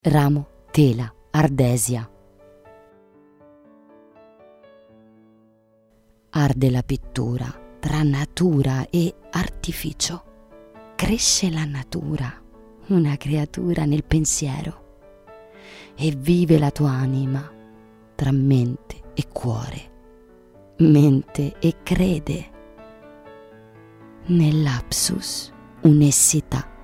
Ramo, tela, ardesia. Arde la pittura tra natura e artificio. Cresce la natura, una creatura nel pensiero, e vive la tua anima tra mente e cuore, mente e crede. Nell'apsus un'essità